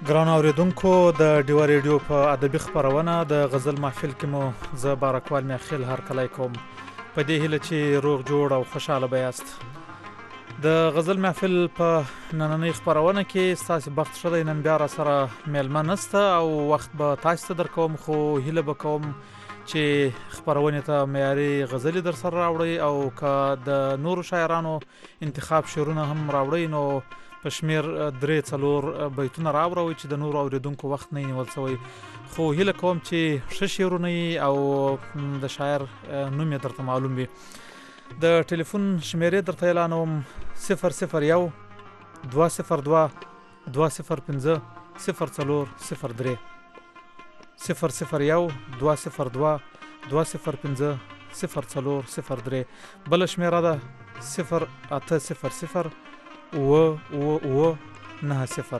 ګران اوریدونکو د ډیوا ریډیو په ادبي خپرونه د غزل محفل کې مو زه بارکوال میاخیل هرکلی کوم په دې هیله چې روغ جوړ او خوشاله به یاست. د غزل محفل په نننۍ خپرونه کې ستاسو بخت ښه دی، نن بیا را سره میلمه نسته او وخت به تاسو ته درکوم، خو هیله به کوم چې خپرونې ته معیاري غزلې در سره راوړئ او که د نورو شاعرانو انتخاب شعرونه هم راوړئ نو په شمیر 3-4 بیتونه راوړئ چې د نورو اوریدونکو وخت نه نیول شوی، خو هیله کوم چې ښه شعرونه او د شاعر نوم یې درته معلوم وي. د ټلیفون شمیرې درته اعلانوم: 001 202 205 0403 001 202 205 0403. بل شمیره ده 0800 و 90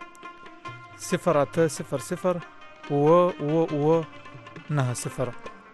0800 و 90.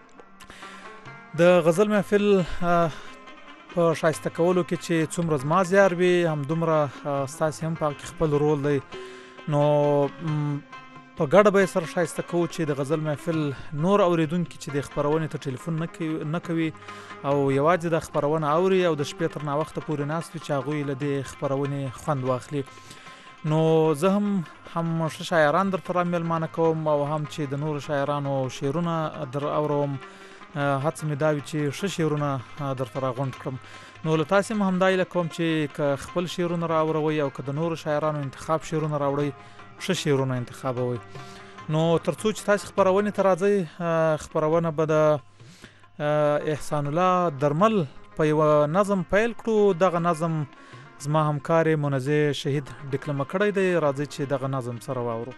د غزل محفل په شایسته کولو کې چې څومره زما زیار وي همدومره ستاسې هم په کې خپل رول دی، نو په ګډه به یې سره شایسته کوو چې د غزل محفل نور اوریدونکي چې د خپرونې ته ټلیفون نه کوي او یوازې د خپرونه اوري او د شپې تر ناوخته پورې ناست وي چې هغوی له دې خپرونې خوند واخلي. نو زه هم ښه شاعران درته رامیلمانه کوم او هم چې د نورو شاعرانو شعرونه در اورم، هڅه مې دا وي چې ښه شعرونه درته راغونډ کړم. نو له تاسې هم همدا هیله کوم چې که خپل شعرونه راوروئ او که د نورو شاعرانو انتخاب شعرونه راوړئ ښه شعرونه انتخابوئ. نو تر څو چې تاسې خپرونې ته راځئ، خپرونه به د احسان الله درمل په یوه نظم پیل کړو. دغه نظم زما همکار منزه شهید ډکلمه کړی دی، راځئ چې دغه نظم سره واورو.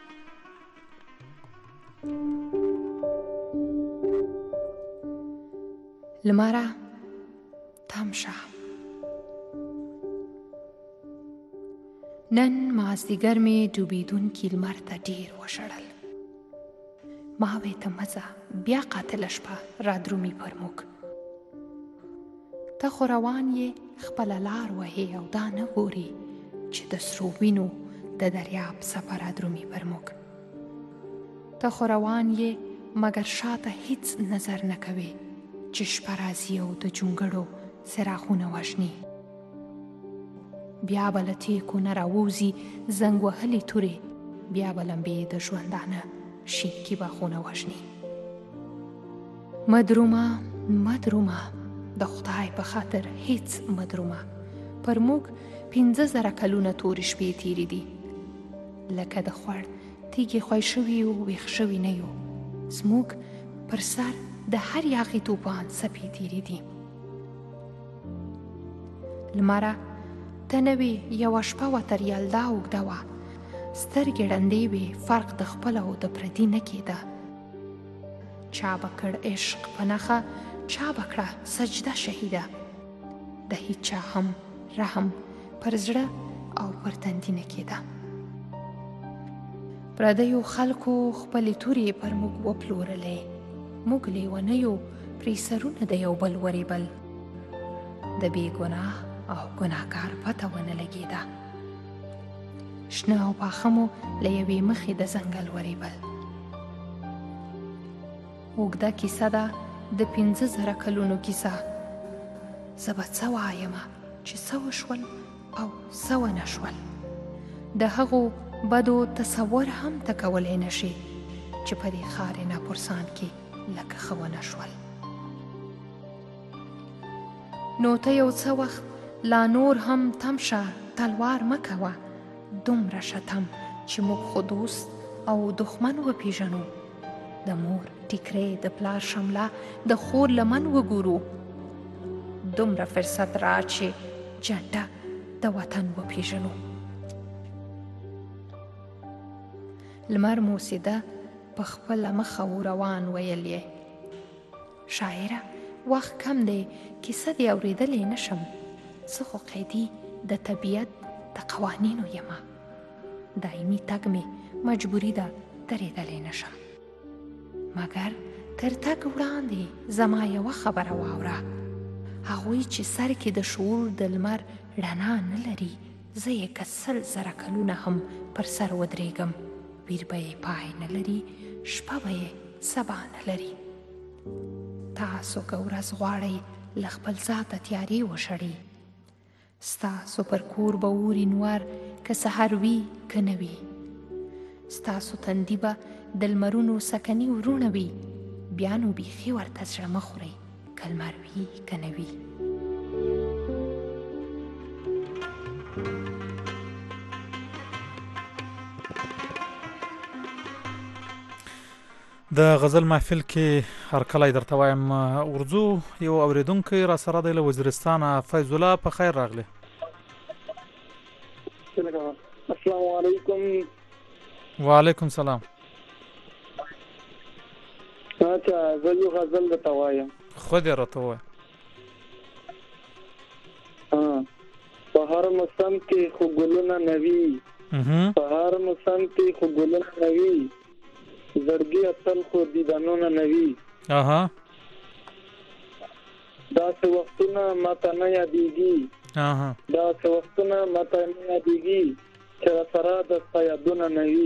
لمره تم شه، نن مازدیګر مې ډوبېدونکي لمر ته ډېر وشړل. ما وې ته مزه بیا قاتله شپه را درومي پر موږ. ته خو روان یې خپله لار وهې او دا نه ګورې چې د سرو وینو د دریاب څپه را درومي پر موږ. ته خو روان یې مګر شاته هیڅ نظر نه کوې چې شپه راځي او د جونګړو څراغونه وژني. بیا به له تیکو نه راووځي زنګ وهلې تورې، بیا به لمبې د ژوندانه شینکي باغونه وژني. مدرومه مدرومه د خدای په خاطر هیڅ مدرومه، پر موږ 15,000 کلونه تورې شپې تیرې دي. لکه د خوړ تیږې خوی شوي او ویښ شوي نه یو، زموږ پر سر د هر یاغي توپان څپې تیرې دي. لمره ته نه وې یوه شپه وه تر یلدا اوږده وه، سترګې ړندې وې فرق د خپل او د پردي نه کېده. چا به کړ عشق په نښه، چا به کړه سجده شهیده، د هیچا هم رحم پر زړه او پر تندي نه کېده. پردیو خلکو خپلې تورې پر موږ وپلورلې، موږ لیونیو پرې سرونه د یو بل وریبل، د بې ګناه او ګناهګار پته ونه لګېده. شنه او پاخه مو له یوې مخې د ځنګل وریبل. اوږده کیسه ده د 15,000 کلونو کیسه، زه به څه وایمه چې څه وشول او څه ونه شول. د هغو بدو تصور هم ته کولی نشي چې په دې ښار ناپرسان کې لکه ښه ونه شول. نو ته یو څه وخت لا نور هم تم شه، تلوار مه کوه دومره شتم چې موږ خو دوست او دښمن وپېژنو. د مور ټیکری د پلار شمله د خور لمن وګورو، دومره فرصت را چې جنډه د وطن وپېژنو. لمر موسیده په خپله مخه و روان ویل یې: شاعره وخت کم دی، کیسه دې اورېدلی نشم، زه خو قیدي د طبیعت د قوانینو یمه، دایمي تګ مې مجبوري ده درېدلی نشم. مګر تر تګ وړاندې زما یوه خبره واوره، هغوی چې سر کې د شعور د لمر رڼا نه لري زه یې که 100,000 کلونه هم پر سر ودرېږم ویر به یې پای نه لري شپه به یې سبا نه لري. تاسو که ورځ غواړئ له خپل ذاته تیارې وشړئ، ستاسو پر کور به اوري نور که سحر وي که نه وي، ستاسو تندي به د لمرونو سکني ورونه وي، بیا نو بیخي ورته زړه مه خورئ که لمر وي که نه وي. د غزل محفل کې هر کله درته وایم ورځو یو اوریدونکی را سره دی له وزیرستانه. فیض الله په خیر راغلی. السلام علیکم. وعلیکم سلام. اچھا زه یو غزل درته وایم. خود یې راته ووایه. په هر موسم کې خو ګلونه نه وي، په هر موسم کې خو ګلونه نه وي، زړګي اصل خو دیدنونه نه وي. داسې وختونه ماته نه یادېږي، داسې وختونه ماته نه یادېږي چې راسره درته یادونه نه وي.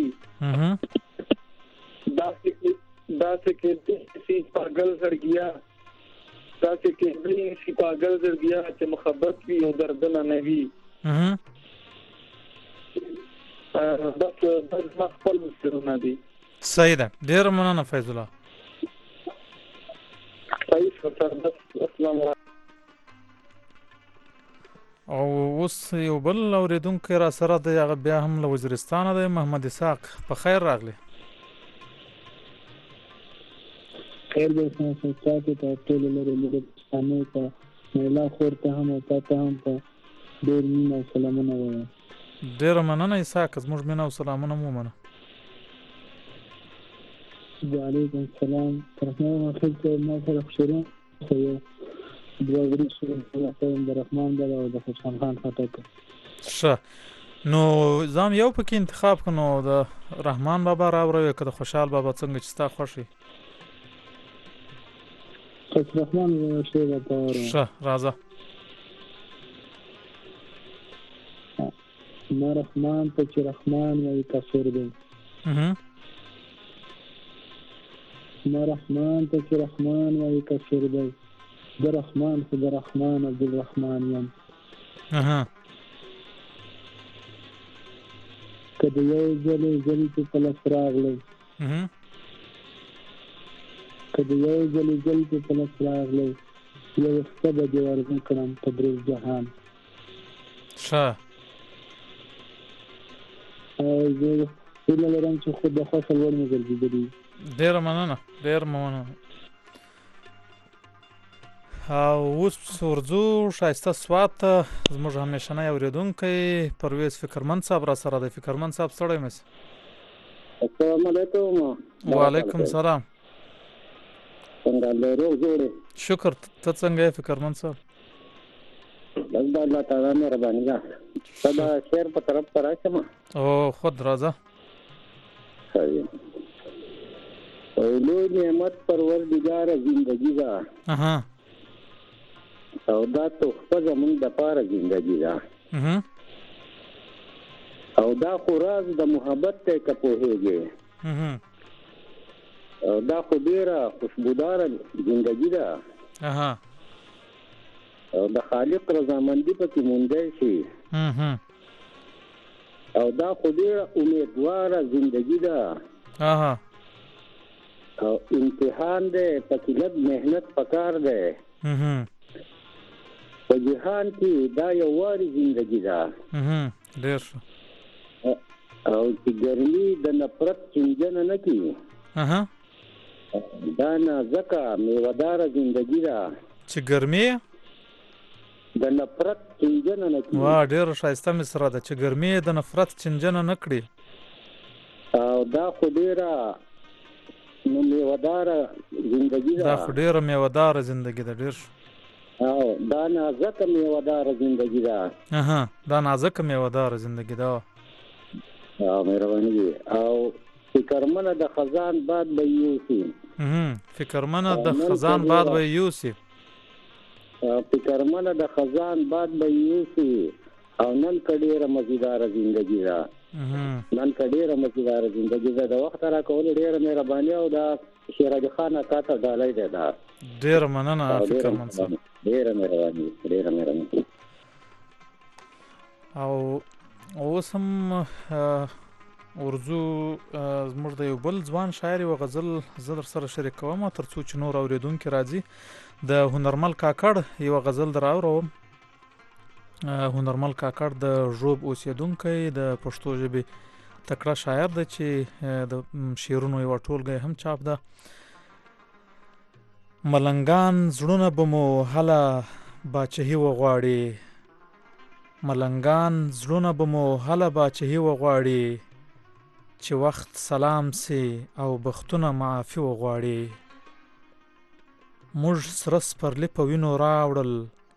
داسې کېدی شي پاگل زړګیا، داسې کېدی شي پاگل زړګیا چې محبت وي او دردونه نه وي. بس زما خپل مصرونه دي. صحیح ده، ډېره مننه فیض الله. صحیح سر بس اسلام علیکم. او اوس یو بل اوریدونکی را سره دی، هغه بیا هم له وزیرستانه دی، محمد اسحاق په خیر راغلی. خیر به تاسو ته ټول لري له پښتنو ته میلا خور ته هم او ته هم په ډېر مینه او سلامونه وایم. ډېره مننه اسحاق، زموږ مینه او سلامونه مو منه. وعلیکم السلام. رحمان مخکې ما سره خوشرون سره دوغری سره د رحمان بابا او د حسن خان خټک. ښه نو زم یو پکې انتخاب کړو، د رحمان بابا راوړو که د خوشحال بابا څنګه چې ستا خوښ وي؟ رحمان شی راته. ښه راځه. ما رحمان ته چې رحمان وایي کافر دی، ما رحمان ته چې رحمان وایي کافر دی، د رحمان خو د رحمان عبدالرحمن یم. که د یو ځلې ځلې په پلس راغلی، که د یو ځلې ځلې په پلس راغلی، یو وخته به دې ورزه کړم تبریز جهان. ښه زه هیله لرم چې خود د خوښه لوړ مې ګرځېدلي. ډېره مننه، ډېره مننه. اوس ورځو ښایسته سوات ته زموږ همیشنی اورېدونکی پرویز فکرمند صاحب را سره دی. فکرمند صاحب ستړی مه سې. السلام علیکم. وعلیکم سلام. څنګه روغ جوړ یې؟ شکر، ته څنګه یې فکرمند صاحب؟ بس د الله تعالی مهرباني ده. سبا شهر په طرف ته راشم. او خود راځه. لوی نعمت پروردګار زندگی ده، او دا تحفه زمونږ دپاره زندگی ده، او دا خو راز د محبت دی که پوهېږې، او دا خو ډېره خوشبوداره زندگی ده، او د خالق رضامندي پکې موندی شي، او دا خو ډېره امیدواره زندگی ده، او امتحان دی پکې لږ محنت پکار دی. په جهان کې دا یو واري زندگی ده، ډېر ښه. او چې ګرمي د نفرت چنجنه نه کړي، دا نازکه میوهداره زندگی ده چې ګرمي د نفرت چنجنه نه کړي. وا ډېره ښایسته مصره ده چې ګرمي د نفرت چنجنه نه کړي، او دا خو ډېره میوهداره زندگی ده، دا خو ډېره میوهداره زندگی ده. ډېر ښه. او دا نازکه میوهداره زندگی ده، دا نازکه میوهداره زندگی ده. او مهرباني دي. او فکرمنه د خزان باد به یوسي، فکرمنه د خزان باد به یوسي، فکرمنه د خزان باد به یوسي، او نن کډیره مزیدار زندگی ده نن کډیره مزیدار زندگی ده د وخت را کول ډیره مهرباني او دا شیراز خان کا ته ډالۍ ده دا ډیره مننه فکر منصور ډیره مهرباني او اوس هم ورزو زموږ د یو بل ځوان شاعر یو غزل زه در سره شریک کوم تر څو چې نور اورېدونکي راځي د هنرمل کاکړ یو غزل در اورم. هنرمل کاکړ د ژوب اوسیدونکی د پښتو ژبې تکړه شاعر دی چې د شعرونو یوه ټولګه هم چاپ ده. ملنګان زړونه به مو هله باچهي وغواړي ملنګان زړونه به مو هله باچهي وغواړي چې وخت سلام سي او بختونه معافي وغواړي. موږ سره سپرلي په وینو راوړل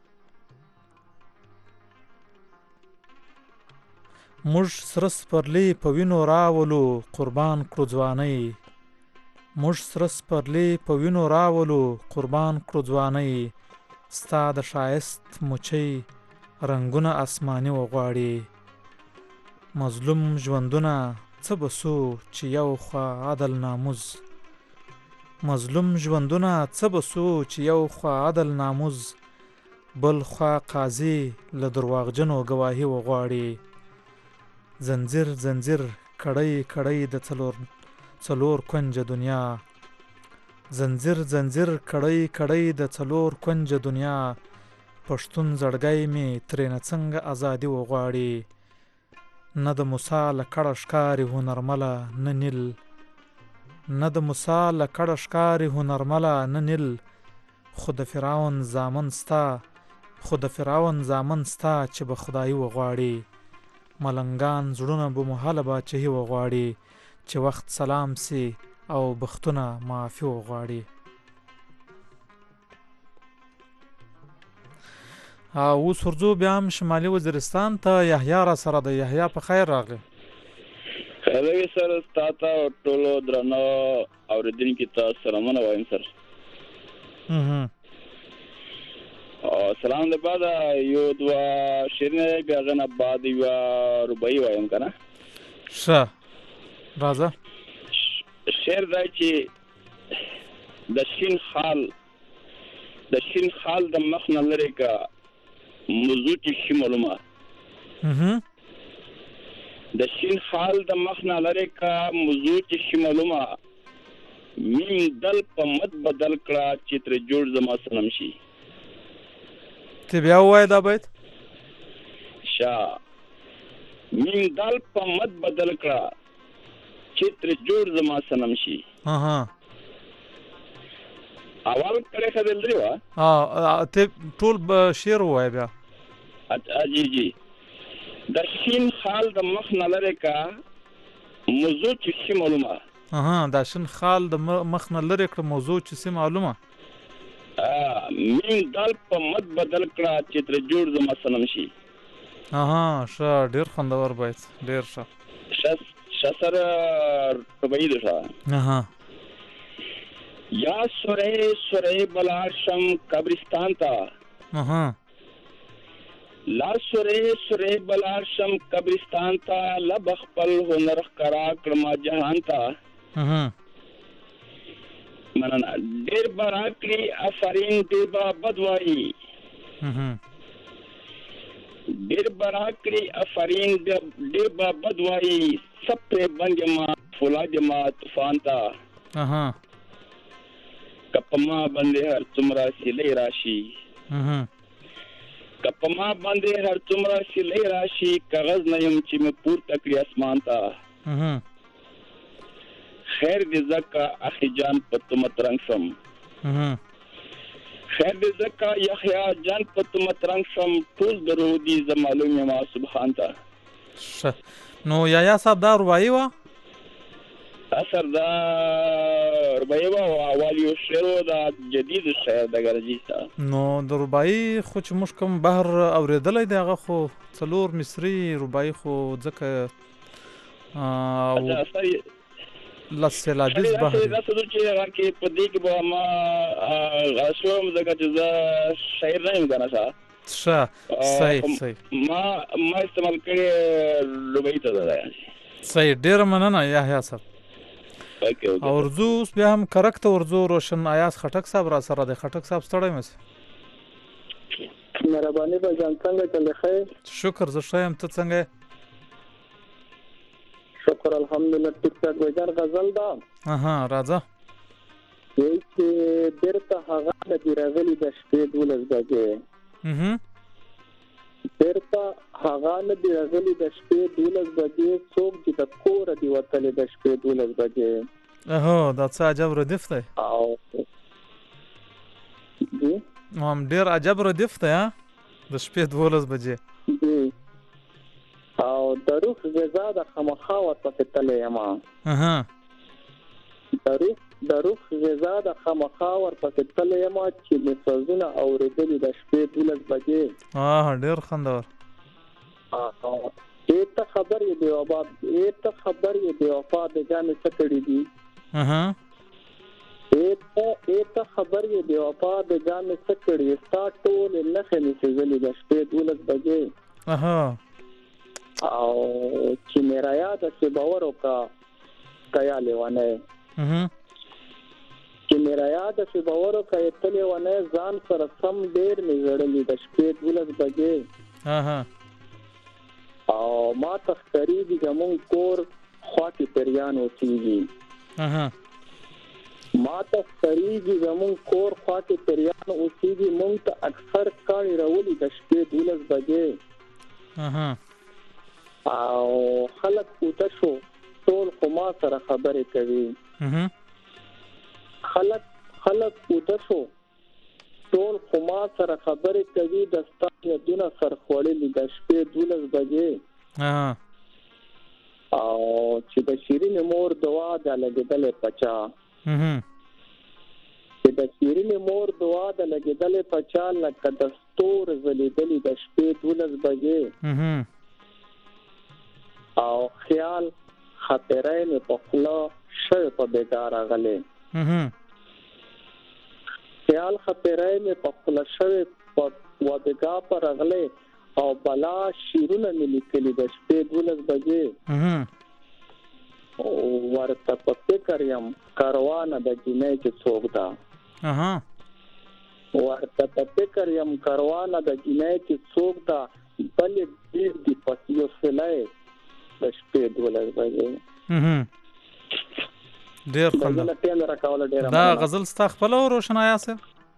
موږ سره سپرلي په وینو راولو قربان کړو ځوانۍ موږ سره سپرلي په وینو راولو قربان کړو ځوانۍ ستا د ښایست مچۍ رنګونه اسماني وغواړي. مظلوم ژوندونه څه به سو چې یو خوا عدل ناموز مظلوم ژوندونه څه به سو چې یو خوا عدل ناموز بل خوا قاضي له درواغجنو گواهي وغواړي. زنځیر زنځیر کړۍ کړۍ د څلور کونجه دنیا زنځیر زنځیر کړۍ کړۍ د څلور کونجه دنیا پښتون زړګی مې ترېنه څنګه ازادي وغواړي. نه د موسی له کړه ښکاري هنرمله نه نیل نه د موسی له کړه ښکاري هنرمله نه نیل خو د فرعون زامن ستا چې به خدایي وغواړي. ملنګان زړونه به مو هله باچهي وغواړي چې وخت سلام سي او بختونه معافي وغواړي. اوس ورځو بیا هم شمالي وزیرستان ته یحیی را سره ده. یحیی په خیر راغلی. خیروي سر ستا ته ټولو درنو اورېدونکي ته سلامونه وایم سر. سلام د بعد یو دوه شعرونه بیا هغه نه بعد یوه رباعي وایم که نه. ښه راځه. شعر دا چې د شین خال د مخ نه لرې که موضوع چې شي معلومه د شین خال د مخ نه لرې که موضوع چې شي معلومه میم دل په مد بدل کړه چې ترې جوړ زما صنم شي. ته بیا ووایه دا بیت. میم دل په مد بدل کړه چې ترې جوړ زما صنم شي. اول کړی ښه دلدري وه. ته ټول شعر ووایه بیا. جی د شین خال د مخ نه لرې که موضوع چې شي معلومه دا شین خال د مخ نه لرې کړه موضوع چې شي معلومه میم دل په مد بدل کړه چې ترې جوړ زما صنم شي. ښه ډېر خوندور بیت ډېر ښه سره رباعي ده ښه. یا سوری بلار شم قبرستان تا لا سوری بلار شم قبرستان تا لب خپل هنر ښکارا کړما جهان تا مننه. ډېر به راکړي افرین ډېر به بد وایي ډېر به راکړي افرین ډېر به بد وایي سب پرې بند یم فولاد یم طوفان تا که په ما باندې هر څومره سیلۍ راشي که په ما باندې هر څومره سیلۍ راشي کاغذ نه یم چې مې پورته کړي اسمان ته. خیر دې ځکه اخي جان په تمت رنګ شم خیر دې ځکه یحیی جان په تمت رنګ شم ټول درو دي زه معلوم یم سبحان ته. نو یحیی صاحب دا رباعي وه. اثر دا رباعي وه او اول یو شعر و دا جدید شعر د ګرجي سره. نو د رباعي خو چې موږ کوم بهر اورېدلی دی هغه خو 4 مصري رباعي خو ځکه لس سیلابیز بهر دی. دا څه چې هغه کې په دې کې به ما غاښوم ځکه چې زه شاعر نه یم که نه ښه ښه صحیح ما استعمال کړی لومړی ته ده صحیح. ډېره مننه یحیی صاحب. او ورځو اوس بیا هم کرک ته ورځو روشن ایاز خټک صاحب را سره دی. خټک صاحب ستړی مې مهرباني به ځان څنګه چلې خیر شکر زه ښه یم ته څنګه شکر الحمدلله ټیک ټاک وجر غزل دا راځه چې بیرته هغه د راغلي د شپې 12 بجې بیرته هغه د راغلي د شپې 12 بجې څوک چې د کور دی وتلې د شپې 12 بجې دا څه عجب ردیف دی او هم ډیر عجب ردیف دی د شپې 12 بجې او د روح غذا د خامخا ورته تلې ما د روح غذا د خامخا ورته تلې ما چې مسوزونه اوریدلې د شپې 12 بجې ډیر خندور ته خبر یې دی وفا د جامې سکړې دي ته خبر یې دی وفا د جامې سکړې ستا ټول لخه نشزلې د شپې 12 بجې او چې میرا یاد سے باور وکا کیا لیوانه چې میرا یاد سے باور وکا ته لیوانه ځان سره سم ډیر نزړلې د شپې 12 بجې او ما تخری دي زمون کور خواټي پریان اوسېږي ما تخری دي زمون کور خواټي پریان اوسېږي مونږ ته اکثر کاڼي راولي د شپې 12 بجې او خلک کوته شو ټول خما سره خبرې کوي خلک کوته شو ټول خما سره خبرې کوي د ستاسو دونه سرخوړلې د شپې 12 بجې او چې د شیرین مور دعا د لګیدلې پچا چې د شیرین مور دعا د لګیدلې پچا لکه د ستور زلیدلې د شپې 12 بجې او خیال خاطرې مې په خلا شې په بیدار غلې خیال خاطرې مې په خلا شې په ودګا پر غلې او بلا شیرونه مې لیکلې د شپې 12 بجې ورته په فکر یم کاروان د جنې کې څوک دا ورته په فکر یم کاروان د جنې کې څوک دا بل دې دی پسیو سلای د شپې 12 بجې ډېر خوند دا غزل ستا خپل روشنایا صاحب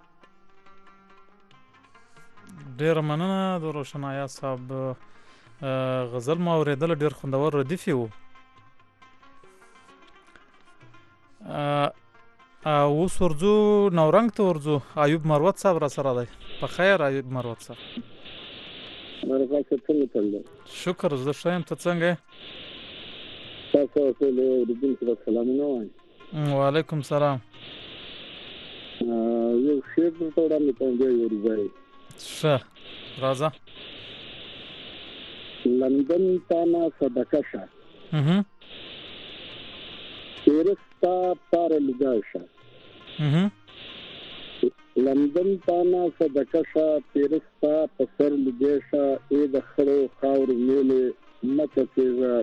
ډېر مننه د روشنایا صاحب غزل ما اوریدل ډېر خوندور ردیف و اوس ورځو نورنګ ته ورځو ایوب مروت صاحب را سره دی په خیر ایوب مروت صاحب شکر زه ښه یم ته څنګه تاسو ټول ورته سلامونه وایم وعلیکم سلام یو شی په توګه مې ته ورځي ښه راځه لندن تانا صدقه پیرستا پار لګاشه لندن تانا صدقه پیرستا پسر لګیشه اې د خړو خاور میلې مته تیزه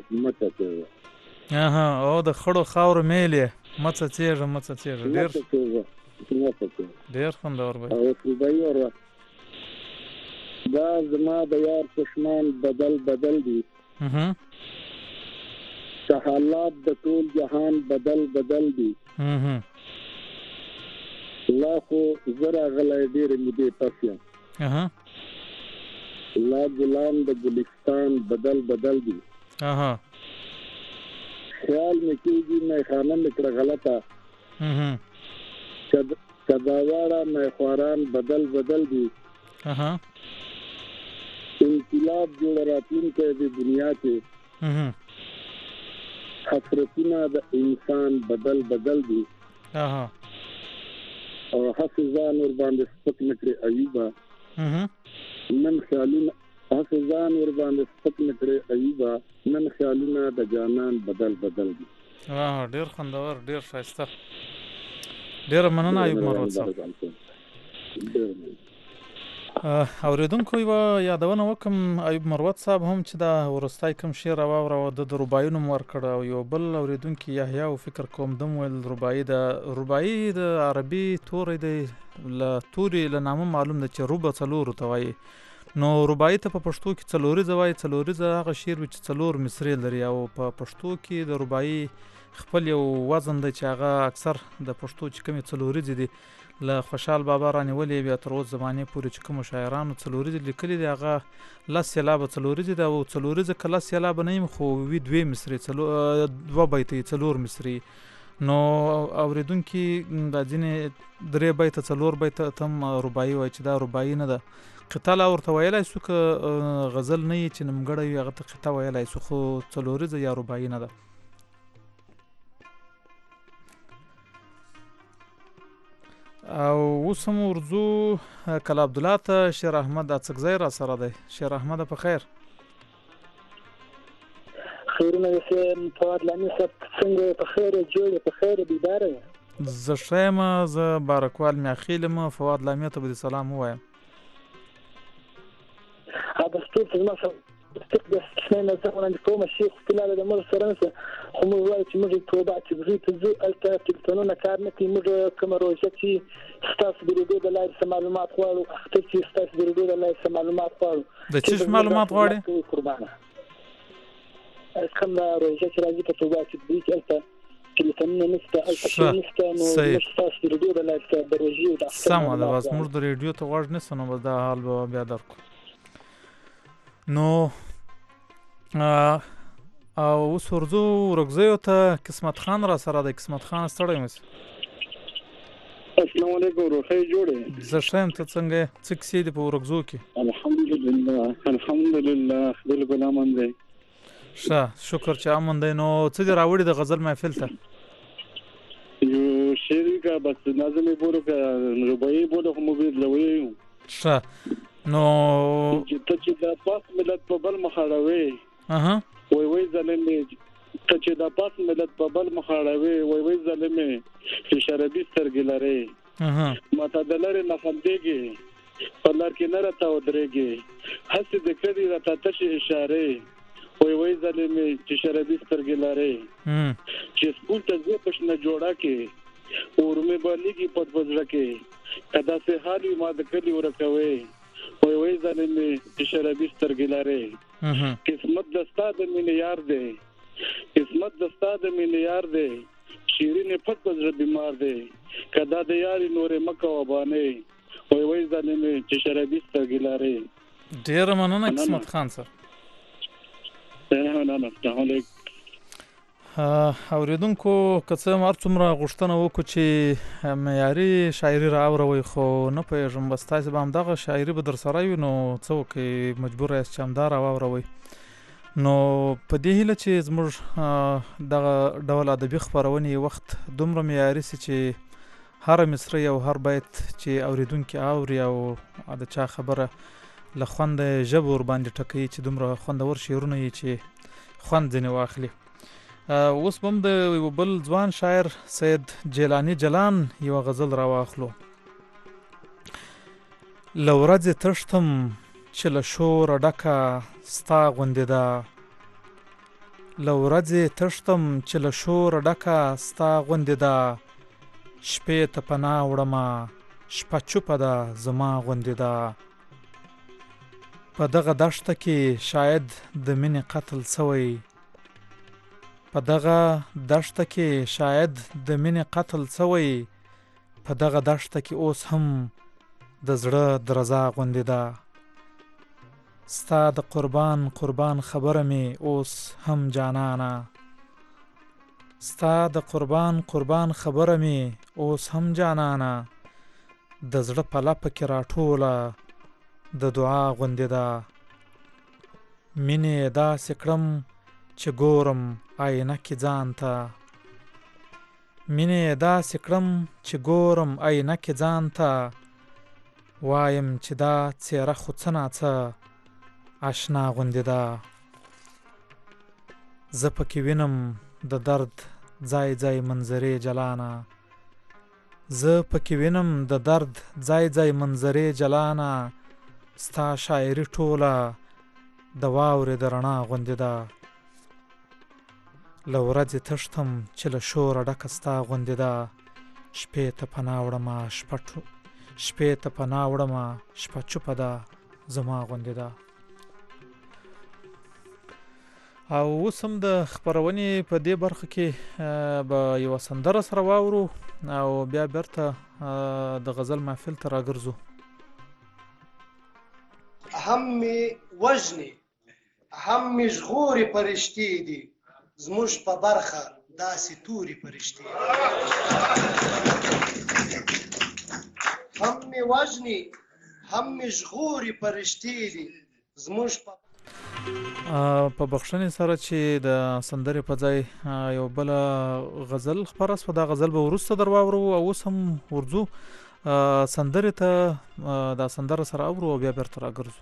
او د خړو خاور میلې مته تیزه ډېر خوندور وای او خدای ورو دا زما د یار پښمان بدل دي حالات د ټول جهان بدل دي لا خو زرا غلای ډېر مې پاسیا لا ګلان د ګلستان بدل دي خیال مې کېږي مې خانه مې کړه غلطه کداوارا مې خواران بدل دي انقلاب جوړ راتلونکی د دنیا کې حسرتونه د انسان بدل دي او حافظان ور باندې سپک نکړي ایوبا نن خیالونه حافظان ور باندې سپک نکړي ایوبا نن خیالونه د جانان بدل دي ډېر خوندور ډېر ښایسته ډېر مننه ایوب مروت صاحب اوریدونکو یوه یادونه وکم ایوب مروت صاحب هم چې دا وروستی کوم شعر راواوروه د رباعي نوم ورکړ او یو بل اوریدونکي یحیی او فکر کوم ده م ویل رباعي ده. رباعي د عربي توری دی له توري له نامه معلوم ده چې ربع څلورو ته وایي. نو رباعي ته په پښتو کې څلوریزه وایي. څلوریزه هغه شعر وي چې څلور مصرې لري او په پښتو کې د رباعي خپل یو وزن دی چې هغه اکثر د پښتو چې کومې څلوریزې دي له خوشحال بابا رانیولې بیا تر اوس زمانې پورې چې کومو شاعرانو څلوریزې لیکلي دي هغه لس سېلابه څلوریزې ده او څلوریزه که لس سېلابه نه یم خو وي دوې مصرې دوه بیته څلور مصرې. نو اوریدونکي دا ځینې درې بیته څلور بیته ته هم رباعي وایي چې دا رباعي نه ده. قطعه لا ورته ویلی سو که غزل نه وي چې نیمګړی وي هغه ته قطعه ویلی سو خو څلوریزه یا رباعي نه ده. او اوس هم ورځو کلا عبدالله ته شیر احمد اڅکزی را سره دی. شیر احمد په خیر؟ خیرونه وسه فواد لامي صاحب څنګه په خیر جوړ په خیر بیدار یې؟ زه ښه یم، زه بارکوال میاخیل یم. فواد لامي ته به دې سلام ووایم. هذا ستوف المصر تقدس اثنين زمن كوم الشيخ كلا هذا مر فرنسا هم وايت مر توبعت بزيت الزو التا تلتوننا كارنتي مر كما روجتي استاس بريدو د لايف معلومات غواړو اختي استاس بريدو د لايف معلومات غواړو د چیش معلومات غواړي قربانه كما روجتي راځي په توبعت بزيت التا تلتوننا نستا التا نستا نو استاس بريدو د لايف دروجي د سم ده واس مر د ریډیو ته غواړ نه سنو بس دا حال به بیا درکو. نو او اوس ورځو ورکزیو ته قسمت خان را سره دی. قسمت خان ستړی مس؟ السلام علیکم. روخی جوړې؟ زه ښه یم، ته څنګه یې؟ څه کیسې دي په ورکزو کې؟ الحمدلله بالکل امن دی. ښه شکر چې امن دی. نو څه دې راوړي د غزل محفل ته؟ یو شعر کا بس نظم بولو کا رباعي بولو خو مو بدلوي. ښه نو ته چې د پاس ملت په بل مخاړوي وای ظالمې، ته چې د پاس ملت په بل مخاړوي وای ظالمې چې شرابي سترګې لري ماته د لرې نه خندېږي په لار کې نه راته ودرېږي هسې د کړي راته تشې اشارې وای ظالمې چې شرابي سترګې لري چې سکول ته ځې په شنه جوړه کې اورمې به لږې پټ په زړه کې که داسې حال وي ما د کلي ورکوي وای ظالمې چې شرابي سترګې لري. قسمت د ستا د مینې یار دی، قسمت د ستا د مینې یار دی، شیرین پټ په زړه بیمار دی، که دا د یارې نورې مه کوه بانې وای ظالمې چې شرابي سترګې لري. ډېره مننه قسمت خان سر. اوریدونکو که څه هم هر څومره غوښتنه وکړو چې معیاري شاعري راوروئ خو نه پوهېږم بس تاسې به همدغه شاعري به در سره وي نو څه وکړئ مجبور یاست چې همدا راواوروئ. نو په دې هیله چې زموږ دغه ډول ادبي خپرونې وخت دومره معیاري سي چې هره مصرۍ او هر بیت چې اوریدونکي اوري او د چا خبره له خونده ژبه ورباندې ټکوي چې دومره خوندور شعرونه یې چې خوند ځینې واخلي. اوس به هم د یو بل ځوان شاعر سید جیلانی جلان یوه غزل راواخلو. له ورځې تښتم چې له شوره ډکه ستا غوندې ده، له ورځې تښتم چې له شوره ډکه ستا غوندې ده، شپې ته پناه وړمه شپه چوپه ده زما غوندې ده، په دغه دښته کې شاید د مینې قتل سوی، په دغه دښته کې شاید د مینې قتل سوی، په دغه دښته کې اوس هم د زړه درزا غوندې ده، ستا د قربان قربان خبره مې اوس هم جانانه، ستا د قربان قربان خبره مې اوس هم جانانه، د زړه په لپه کې راټوله د دعا غوندې ده، مینې داسې کړم چې ګورم آینه کې ځان ته، مینې داسې کړم چې ګورم آینه کې ځان ته، وایم چې دا څېره خو څه ناڅه اشنا غوندې ده، زه پکې وینم د درد ځای ځای منظرې جلانه، زه پکې وینم د درد ځای ځای منظرې جلانه، ستا شاعري ټوله د واورې د رڼا غوندې ده له ورځې تښتم چې له شوره ډکه ستا غوندې ده شپې ته پناه وړمه شپې ته پناه وړمه شپه چوپه ده زما غوندې ده. او اوس هم د خپرونې په دې برخه کې به یوه سندره سره واورو او بیا بیرته د غزل محفل ته راګرځو. هم می وژني هم می ژغوري فرشتې دي زموږ په برخه داسې توري فرشتې هم می وژني هم می ژغوري فرشتې دي زموږ په بخښنې سره چې د سندرې په ځای یو بل غزل خبره سوه دا غزل به وروسته در واورو او اوس هم ورځو سندرې ته دا سندره سره اورو او بیا بیرته راګرځو.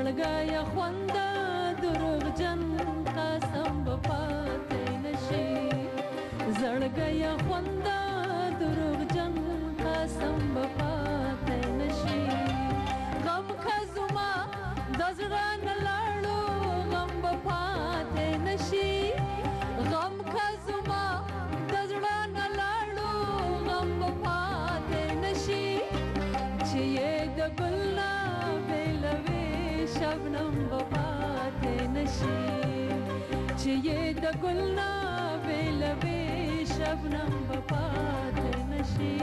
زړګی خونده دروغجن قسم به پاتې نشي زړګی خونده دروغجن قسم به پاتې نشي غم که زما د زړه نه لاړو غم به پاتې نشي غم که زما د زړه نه لاړو غم به پاتې نشي چې یې د ګل نه بېلوي شبنم به پاتې نشي چې یې د ګل نه بېلوي شبنم به پاتې نشي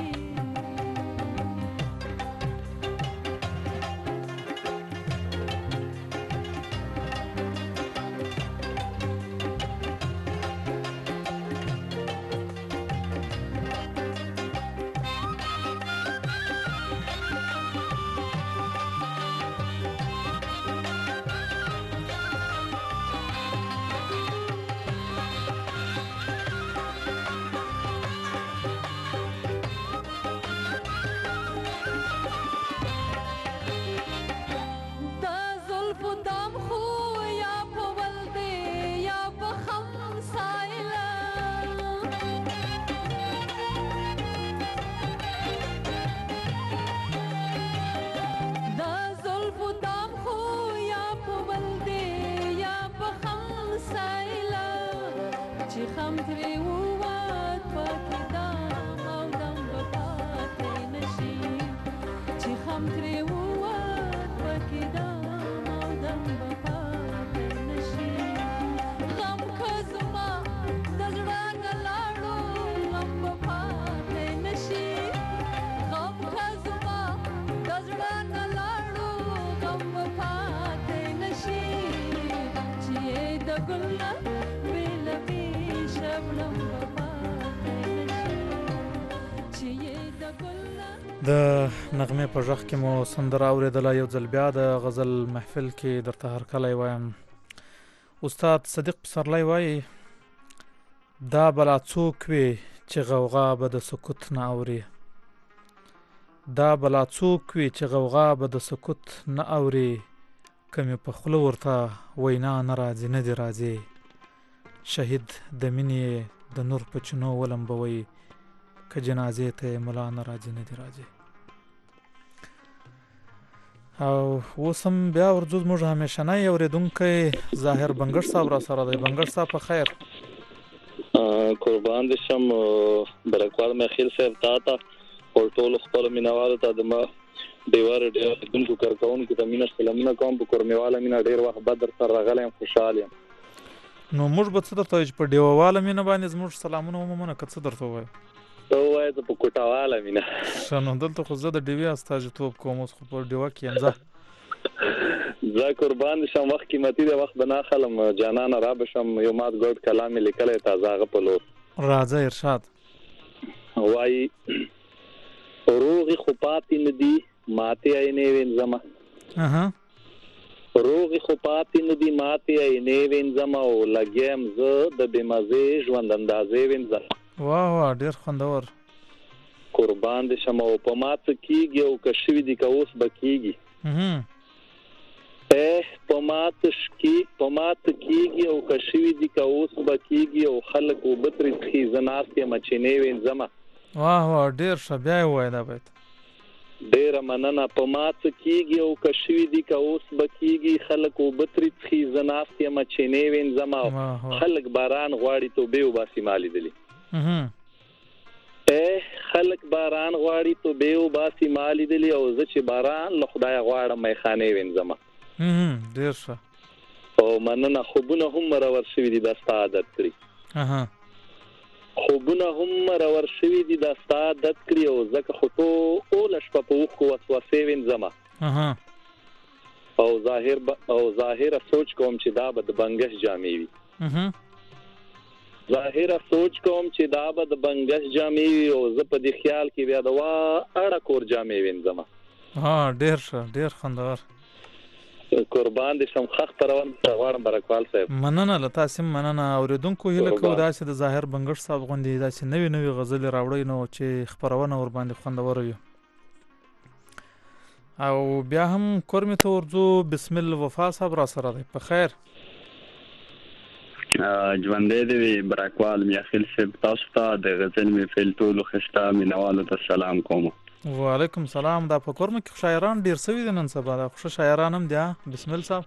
د نغمې په غږ کې مو سندره اورېدله یو ځل بیا د غزل محفل کې درته هرکلی وایم. استاد صدیق پسرلی وایي دا بلا څوک وي چې غوغا به د سکوت نه اوري دا بلا څوک وي چې غوغا به د سکوت نه اوري که مې په خوله ورته وینا نه راځي نه دې راځي شهید د مینې د نور په چینو ولمبوي که جنازې ته ملا نه راځي نه دې راځي. او اوس هم بیا ورځو زموږ همیشنی اورېدونکی ظاهر بنګش صاحب را سره دی. بنګش صاحب په خیر؟ قربان دې شم برکوال مخیل صاحب تا ته او ټول خپل مینوالو ته د ما دیوار ډېر دونکو کارکونکو ته مینه سلامونه کوم. په کورمیواله مینه ډېر وخت بدر سره راغلی یم خوشحال یم. نو موږ به څه درته وایو چې په ډیوواله مینه باندې زموږ سلامونه ومومونه که څه درته ووایو؟ ته ووایه زه په کوټواله مینه. ښه نو دلته خو زه د ډیوې استازیتوب کوم اوس خو په ډیوه کې یم. زه قربان دې شم وخت قیمتي دی وخت به نه اخلم جانانه را به شم یو مات ګډ کلام مې لیکلی تازه هغه په لور راځه ارشاد. وایي روغې خو پاتې نه دي ماتې عینې وینځمه روغې خو پاتې نه دي ماتې عینې وینځمه او لګیا یم زه د بېمزې ژوند اندازې وینځم. واه واه ډېر خوندور. قربان دې شم او په ما څه کېږي او که شوي دي که اوس به کېږي په ما څه کېږي او که شوي دي که اوس به کېږي او خلک اوبه ترې څښي زه ناست یم چینې وینځمه. واه واه ډېر ښه بیا یې ووایه دا بیت. ډېره مننه. په ما څه کېږي او که شوي دي که اوس به کېږي خلک اوبه ترې څښي زه ناست یم چینې وینځمه خلک باران غواړي توبې وباسي ما لیدلي خلک باران غواړي توبې وباسي ما لیدلي او زه چې باران له خدایه غواړم میخانې وینځمه. ډېر ښه. او مننه. خوبونه هم مرور شوي دي دا ستا عادت کړي خوبونه هم مرور شوي دي دا ستا عادت کړي او ځکه خو ټوله شپه په اوښکو وسوسې وینځمه او ظاهره سوچ کوم چې دا به د بنګش جامې وي ظاهره سوچ کوم چې دا به د بنګش جامې وي او زه په دې خیال کې بیا د اړه کور جامې وینځمه. ډېر ښه ډېر خوندور. قربان دې شم خخ روان غواړم برکوال صاحب. مننه له تاسې مننه. اورېدونکو هیله کوو داسې د ظاهر بنګش صاحب غوندې داسې نوې نوې غزلې راوړئ نو چې خپرونه ورباندې خوندوره وي. او بیا هم کور مې ته ورځو بسم الله وفا صاحب را سره دی. په خیر ژوندی دی وي برکوال میاخیل صاحب، تاسو ته د غزل محفل ټولو ښایسته مینوالو ته سلام کوم. وعلیکم سلام. دا په کور مې کې شاعران ډیر سوي دي نن سبا، دا ښه شاعران هم دي. بسم الله صاحب.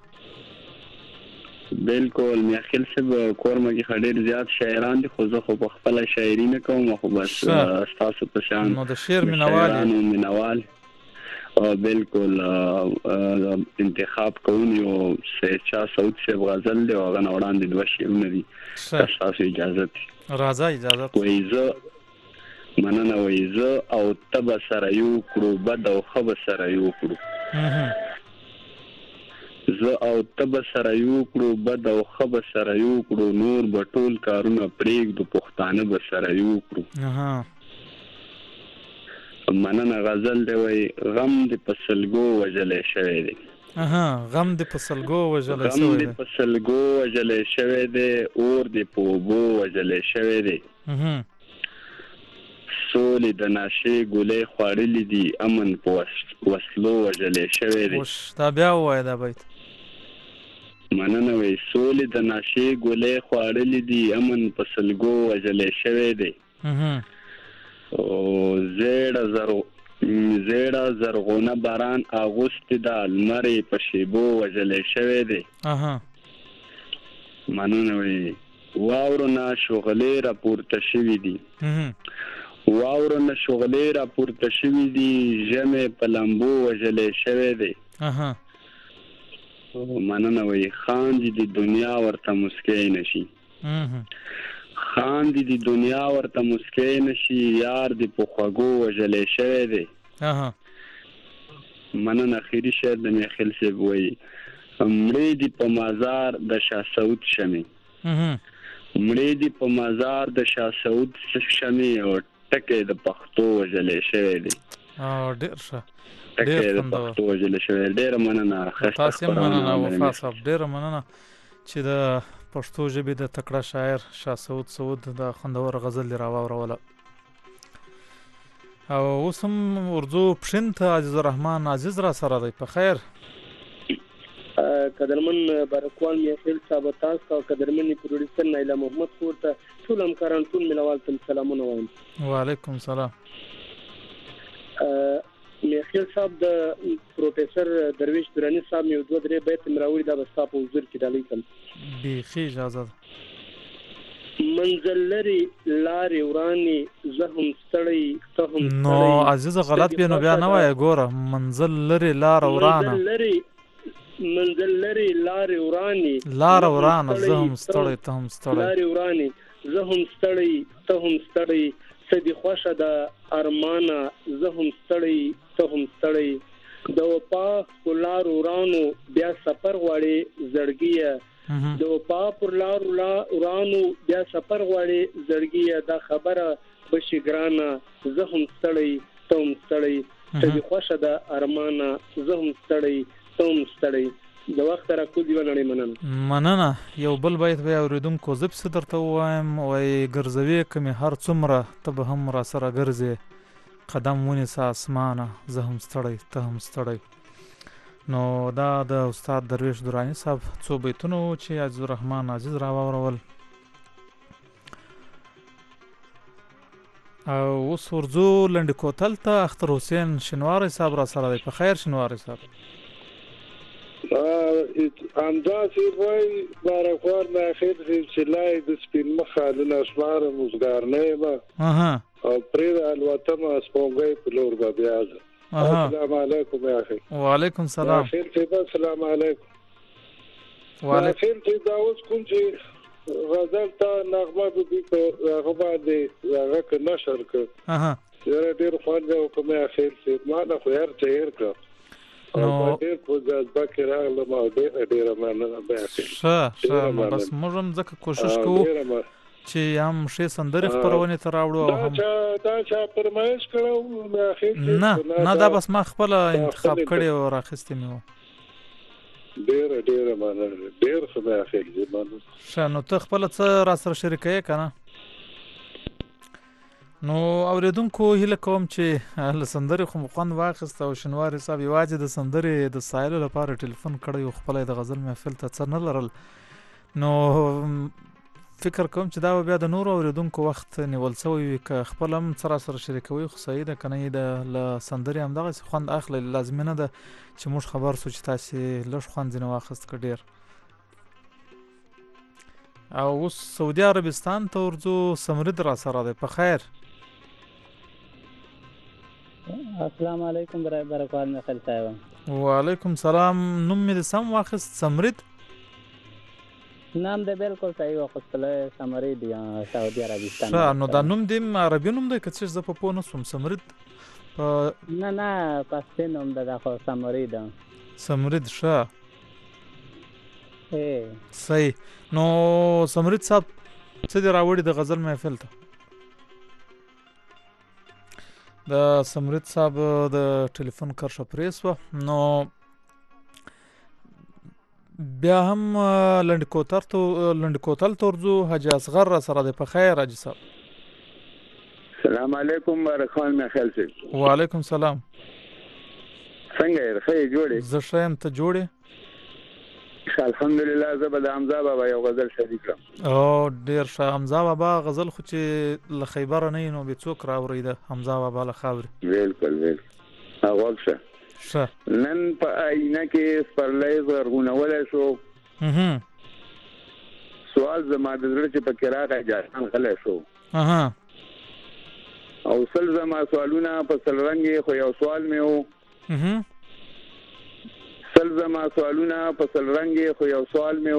بالکل میاخیل صاحب کور مې کې ډیر زیات شاعران دي، خو زه خو په خپل شاعري نه کوم، خو بس تاسو په شان نو د شعر مینوال بالکل انتخاب کوم یو شاه سعود صاحب غزل دی، هغه نه وړاندې 2 شعرونه دي. تاسو اجازه راځه اجازه وایي زه مننه وایي زه او تب سره یو کړو بد او خب سره یو کړو، زه او تب سره یو کړو بد او خب سره یو کړو، نور به ټول کارونه پرېږدو پښتانه به سره یو کړو. مننه غزل دی وای غم دی په سلګو وجلې شوی دی. غم دی په سلګو وجلې شوی دی، غم دی په سلګو وجلې شوی دی، اور دی په اوبو وجلې شوی دی، سولې د ناشې ګلې خوړلې دي، امن په وسلو وجلې شوی دی. دا بیا وای دا بیت. مننه وای سولې د ناشې ګلې خوړلې دي، امن په سلګو وجلې شوی دی، زیړه زرغونه باران اغوستې ده، لمرې په شیبو وجلې شوی دی. مننه وایي واورو نه شغلې راپورته شوي دي، واورو نه شغلې راپورته شوي دي، ژمې په لمبو وجلې شوی دی. مننه وایي خاندي د دنیا ورته مسکی نشي، خان دی دنیا ورته مسکی نشي، یار دی په خوږو وجلې شوی دی. مننه اخري شعر د میاخیل صاحب وایي مړې دی په مزار د شاه سعود شمې، مړې دی په مزار د شاه سعود شمې، او ټکی د پښتو وجلې شوی دی. ډېر ښه ټکی د پښتو وجلې شوی. ډېره مننه تاسو هم مننه وفا صاحب، ډېره مننه چې د پښتو ژبې د تکړه شاعر شاه سعود د خوندور غزل راوړوله. او اوس هم ورځو پښین ته عزیز الرحمن عزیز را سره دی. په خیر قدرمن برکوال میاخیل صاحب، تاسو او قدرمن پروډوسر نایله محمد خور ته ټول همکاران ټول مینوال ته سلامونه وایم. وعلیکم سلام. میاخیل صاحب د پروفیسور درویش درانی صاحب یو 2-3 بیت مراوړي دا بستا په حضور کې ډالۍ کړم. بیخي اجازه ده. منزل لري لارې وراني زهم ستړی تهم نو عزیز غلط به نو بیا نه وای ګوره منزل لري لار ورانه، منزل لري لارې وراني لار ورانه زهم ستړی تهم ستړی، لارې وراني زهم ستړی تهم ستړی، سدي خوښه د ارمانه زهم ستړی تهم ستړی، د وپا لار ورانو بیا سفر غواړي زړګیه، د وپا پر لار ورانو بیا سفر غواړي زړګیه، دا خبره بشي ګرانه زهم ستړی تهم ستړی، سدي خوښه د ارمانه زهم ستړی تهم ستړی. د وخت را کو دی ونړې مننه. یو بل بیت بیا اوریدونکو زب څه درته وایم، وای ګرځوي کمې هر څومره ته به هم را سره ګرځې، قدم ونیسه اسمانه زه هم ستړی ته هم ستړی. نو دا د استاد درویش درانی صاحب څو بیتونه چې عزیز الرحمن عزیز را واورول. او اوس ورځو لنډ کوتل ته اختر حسین شنواری صاحب را سره دی. په خیر شنواری صاحب. همداسې وای بارکوال میاخیل چې لای د سپین مخالونه شماره مزګار نه یم او پرې الوتم سپوږی په لور به بیا ځه. السلام علیکم میاخیل. وعلیکم سلام. السلام علیکم. میاخیل چې دا اوس کوم چې غزل ته نغمه به هغه باندې هغه که نشر کړ ډېر خوند یې وکړ میاخیل چې ما نه خو هر څه هېر کړ نو ډېر په جذبه کې راغلم او ډېره مننه میاخیل. ښه بس موږ هم ځکه کوشش کوو چې هم ښې سندرې خپرونې ته راوړو. او هم دا چا فرمایش کړو میاخیل؟ نه دا بس ما خپله انتخاب کړی او راخیستې مې وه. ډېره مننه. ډېر ښه میاخیل مننه. ښه نو ته خپله څه را سره شریکوې که نه؟ نو اوریدونکو هیله کوم چې له سندرې خو خوند واخیست او شنواري صاحب یوازې د سندرې د سایلو لپاره ټلیفون کړی او خپل د غزل محفل ته څه نه لرل نو فکر کوم چې دا بیا د نورو اوریدونکو وخت نیول شوی وي که خپل هم سره شریکوي خو صحیح ده که نه د سندرې همدغسې خوند اخلي لازمي نه ده چې موږ خبر سو چې تاسې لږ خوند ځینې واخیست که ډېر او اوس سعودي عربستان ته ورځو سمرید را سره دی په خیر السلام علیکم برکوال مخل صاحب وعلیکم سلام نوم مې د سم واخیست سمرید نام د بالکل صحیح واخیستلی سمرید یا سعودي عربستان ښه نو دا نوم د عربي نوم دی که څه زه په پوه نه شوم سمرید نه پښتو نوم ده دا خو سمرید سمرید ښه صحیح نو سمرید صاحب څه دې راوړي د غزل محفل ته د سمرید صاحب د ټلیفون کرښه پرې شوه نو بیا هم لنډ کوتل ته ورځو حاجي اصغر را سره دی په خیر حاجي صاحب السلام علیکم برخوان مې خیال صاحب وعلیکم سلام څنګه یې ښه جوړې زه ښه یم ته جوړې الحمدلله زه به د حمزه بابا یو غزل شریک کړم او ډېر ښه حمزه بابا غزل خو چې له خیبره نه نو بې څوک راوړی ده حمزه بابا له خاورې بالکل غوږ شه نن په آینه کې سپرلی زرغونولی شو سوال زما د زړه چې پکې راغی جانان غلی شو او سل زما سوالونه په سل رنګې خو یو سوال مې و سل زما سوالونه په سل رنګې خو یو سوال مې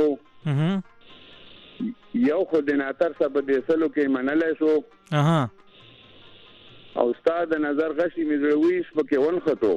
و یو خو د ناتر صاحب د سلو کې منلی شو او ستا د نظر غشي مې زړه ویش پکې ونښتو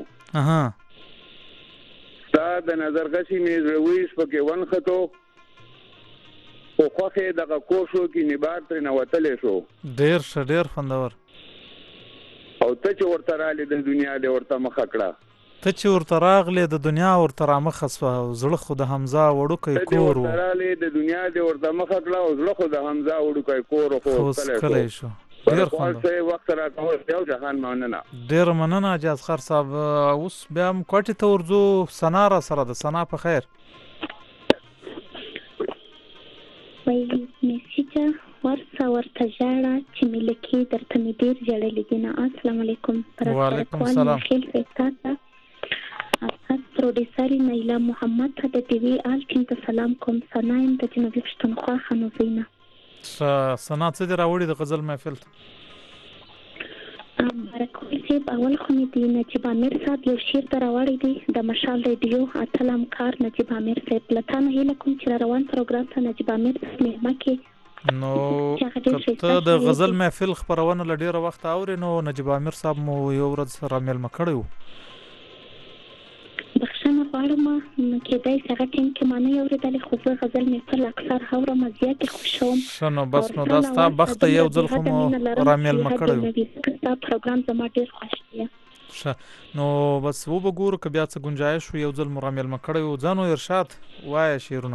ستا د نظر غشي مې زړه ویش پکې ونښتو خو خوښې دغه کوشو کې نبار ترې نوتلی شو ډېر ښه ډېر خوندور او ته چې ورته رالې د دنیا دې ورته مخه کړه ته چې ورته راغلې د دنیا ورته رامخه سوه او زړه خو د حمزه وړوکی کور و ته ورته رالې د دنیا دې ورته مخه کړه او زړه خو د حمزه وړوکی کور خو ښکلی شو ډېر خوندور وخت راکول یو جهان مننه ډېره مننه حاجي اصغر صاحب اوس بیا هم کوټې ته ورځو ثنا را سره ده ثنا په خیر میسیجه ورته ژاړه چې ملکې درته مې ډېر ژړلي دي نه السلام علیکم وعلیکم سلام پروډیوسر نیلا محمد ته د ټي وي آل ټیم ته سلام کوم ثنا یم د جنوبي پښتونخوا خانوزینه ثنا څه دې راوړي د غزل محفل ته برکوال صاحب اول خو مې د نجیب امیر صاحب یو شعر ته راوړی دی د مشال ریډیو اتل همکار نجیب امیر صاحب له تا نه هیله کوم چې را روان پروګرام ته نجیب امیر صاحب مهمه کې نو که ته د غزل محفل خپرونه له ډېره وخته اورې نو نجیب امیر صاحب مو یو ورځ را میلمه کړی و بخښنه غواړم کېدای شي هغه ټیم کې ما نه یې اورېدلې خو زه غزل محفل اکثر اورم زیاتې خوښوم ښه نو بس نو دا ستا بخت یو ځل خو مو را میلمه کړی و ستا پروګرام زما ډېر خوښ دی ښه نو بس وبګورو که بیا څه ګنجایش و یو ځل مو را میلمه کړی و ځانو ارشاد وایه شعرونه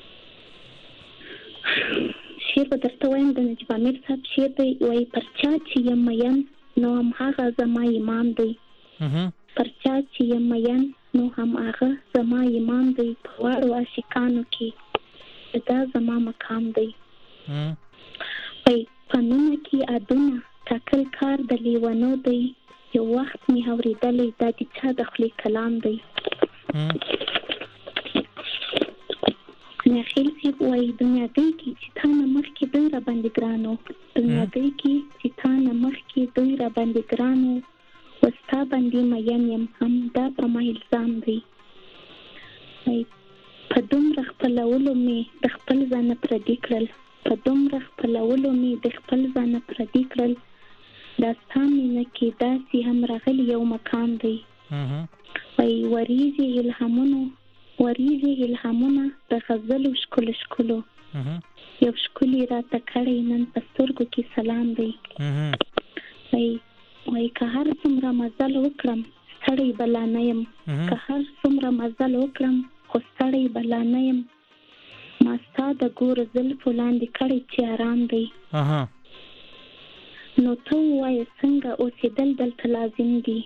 شعر به درته وایم د نجیب امیر صاحب شعر دی وایي پر چا چې یم مین نو همهغه زما ایمان دی پر چا چې یم مین نو همهغه زما ایمان دی په واړو عاشقانو کې دا زما مقام دی وایي فنونه کې ادونه ټاکل کار د لیونو دی یو وخت مې اورېدلی دا د چا د خولې کلام دی ناخیل صاحب وایي دنیاګۍ کې چې تا نه مخکې دوی را باندې ګران و دنیاګۍ کې چې تا نه مخکې دوی را باندې ګران و وستا باندې مین یم هم دا په ما الزام دی وایي په دومره خپلولو مې د خپل ځانه پردي کړل په دومره خپلولو مې د خپل ځانه پردي کړل دا ستا مینه کې داسې هم راغلی یو مقام دی وایي وریځې الهامونه د غزلو ښکلو یو ښکلي راته کړی نن په سترګو کې سلام دی وایي که هر څومره مزل وکړم ستړی بلا نه یم که هر څومره مزل وکړم خو ستړی بلا نه یم ما ستا د ګور زلفو لاندې کړی چې آرام دی نو ته وایې څنګه اوسېدل دلته لازم دي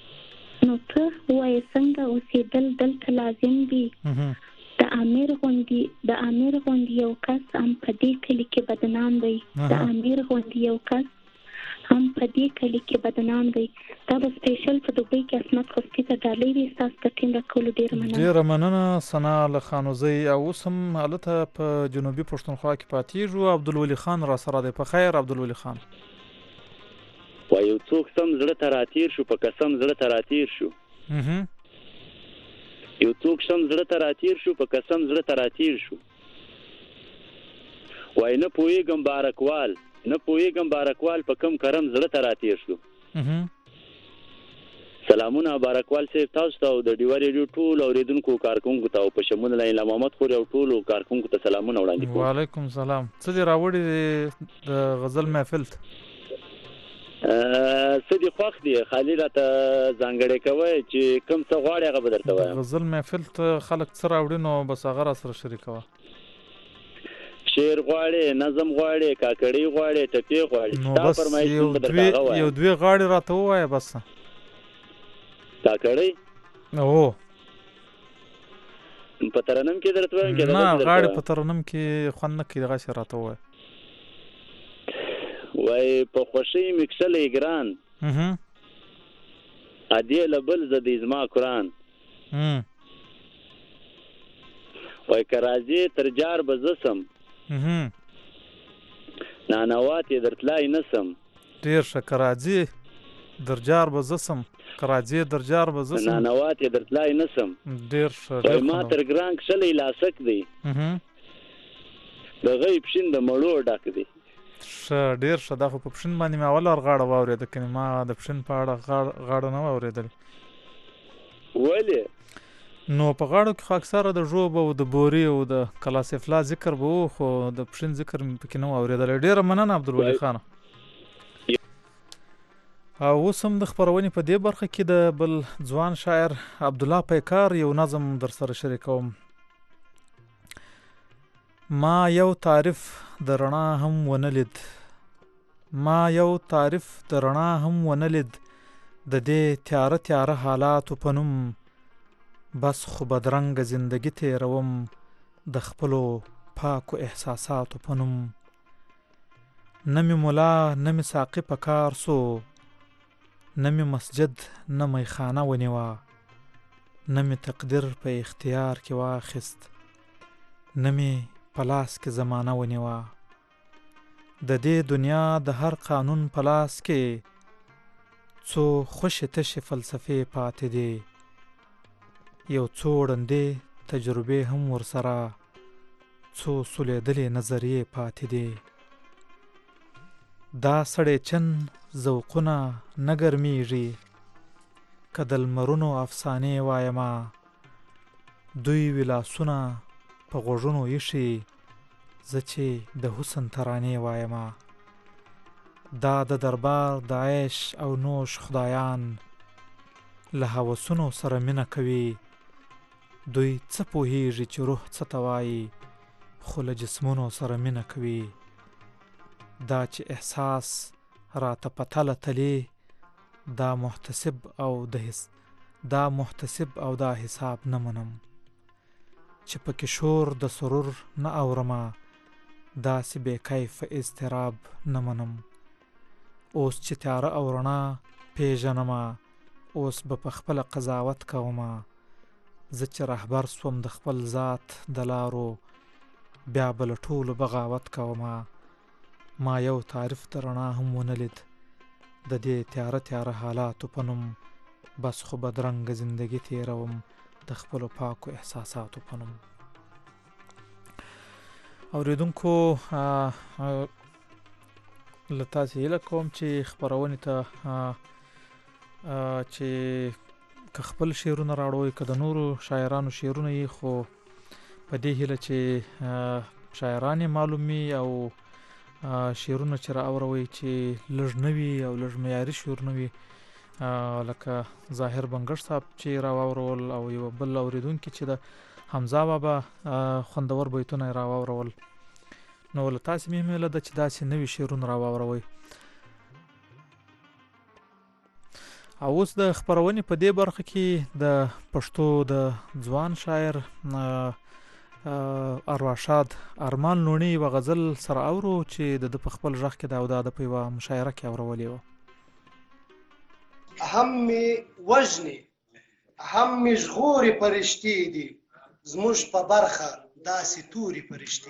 د امیر غوندې یو کس هم په دې کلي کې بدنام دی دا به سپیشل په دوبۍ کې اسمت خوستی ته ډالۍ وي ستاسو د ټیم راکولو ډېره مننه ثنا له خانوزۍ او اوس هم هلته په جنوبي پښتونخوا کې پاتېږو عبدالولي خان را سره دی په خیر عبدالولي خان یو څوک سم زړه ته راتیر شو په قسم زړه ته راتیر شو یو څوک سم زړه ته راتیر شو په قسم زړه ته راتیر شو وای نه پوهېږم بارکوال په کم کرم زړه ته راتیر شو سلامونه بارکوال صاحب تاسو ته او د ډیوا ریډیو ټول اوریدونکو کارکونکو ته او په شمول له محمد خوري او ټول کارکونکو ته سلامونه وړاندې کوم وعلیکم سلام څه دې راوړي د غزل محفل څه دې خوښ دي خالي راته ځانګړی کوئ چې کوم څه غواړي هغه به درته وایم غزل محفل ته خلک څه راوړي نو بس هغه را سره شریکوه شعر غواړي نظم غواړي کاکړی غواړي ټپې غواړي نو بس یو دوی غاړي راته ووایه بس کاکړی په ترنم کې درته وایم نه غاړي په ترنم کې خوند نه کوي دغه شی راته ووایه وای په خوشی مکسلې ګران ادي لبل زدي زما قران وای کرازي ترجار بزسم نانوات درتلای نسم ډیر شکرازي درجار بزسم نانوات درتلای نسم ډیر وای ما تر ګران کښلې لاسک دی د غیب شین د مړو ډک دی ډیر ښه دا خو په پښین باندې مې اول غاړه واورېده کنې ما د پښین په اړه غاړه نه واورېدل ولې نو په غاړو کې خو اکثره د ژوب او د بوري او د کلاسفلا ذکر به و خو د پښین ذکر مې پکې نه واورېدل ډېره مننه عبدالولي خانه او اوس هم د خپرونې په دې برخه کې د بل ځوان شاعر عبدالله پیکار یو نظم در سره شریکوم ما یو تعریف د رڼا هم ونه لید د دې تیاره حالاتو په نوم بس خو بدرنګه زندگی تیروم د خپلو پاکو احساساتو په نوم نه مې ملا نه مې ساقي په کار سو نه مې مسجد نه میخانه ونیوه نه مې تقدیر په اختیار کې واخیست نه مې په لاس کې زمانه ونیوه د دې دنیا د هر قانون په لاس کې څو خوشې تشې فلسفې پاتې دي یو څو ړندې تجربې هم ورسره څو سولیدلې نظریې پاتې دي دا سړی چن ذوقونه نه ګرمیږي که د لمرونو افسانې وایمه دوی ولاسونه په غوږونو ایښي زه چې د حسن ترانې وایمه دا د دربار د عیش او نوش خدایان له هوسونو سره مینه کوي دوی څه پوهیږي چې روح څه ته وایي خو له جسمونو سره مینه کوي دا چې احساس راته په تله تلي دا محتسب او دا حساب نه منم چې پکې شور د سرور نه اورمه داسې بې کیف اضطراب نه منم اوس چې تیاره او رڼا پیژنمه اوس به په خپله قضاوت کومه زه چې رهبر سوم د خپل ذات د لارو بیا به له ټولو بغاوت کومه ما یو تعریف د رڼا هم ونه لید د دې تیاره حالاتو په نوم بس خو بدرنګه زندگی تیروم د خپلو پاکو احساساتو په نوم اوریدونکو له تاسې هیله کوم چې خپرونې ته چې که خپل شعرونه راوړوئ که د نورو شاعرانو شعرونه یې خو په دې هیله چې شاعران یې معلوم وي او شعرونه چې راوروئ چې لږ نه وي او لږ معیاري شعرونه وي لکه ظاهر بنګش صاحب چې راواورول او یو بل اوریدونکي چې د حمزه بابا خوندور بیتونه یې راواورول نو له تاسې مې هیله ده چې داسې نوي شعرونه راواوروئ اوس د خبرونې په دې برخه کې د پښتو د ځوان شاعر ارواښاد ارمان لوڼي یوه غزل سره اورو چې د په خپل غږ کې د په یوه مشاعره کې اورولې وه. هم مې وژنې هم مې ژغورې فرشتې دي زموږ په برخه داسې تورې فرشتې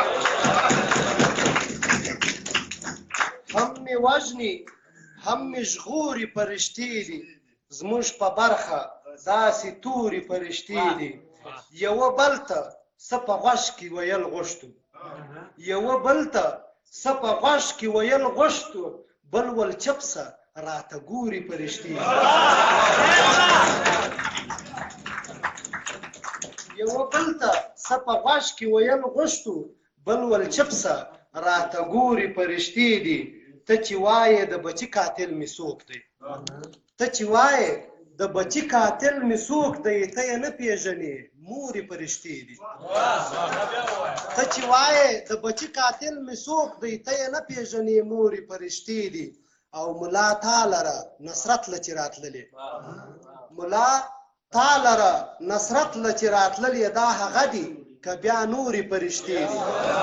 هم مې وژنې هم مې ژغورې فرشتې دي زموږ په برخه داسې تورې فرشتې دي یوه بل ته څه په غوږ کې ویل غوښتو یوه بل ته څه په غوږ کې ویل غوښتو بل ول چپسه راته ګوري فرشتې یوه بل ته څه په غوږ کې ویل غوښتو بل ول چپسه راته ګوري فرشتې دي ته چې وایې د بچي قاتل مې څوک دی ته چې وایې د بچي قاتل مې څوک دی ته یې نه پېژنې مورې فرشتې دي ته چې وایې د بچي قاتل مې څوک دی ته یې نه پېژنې مورې فرشتې دي او ملا تا لره نصرت له چې راتللې ملا تا لره نصرت له چې راتللې دا هغه دي که بیا نورې فرشتې دي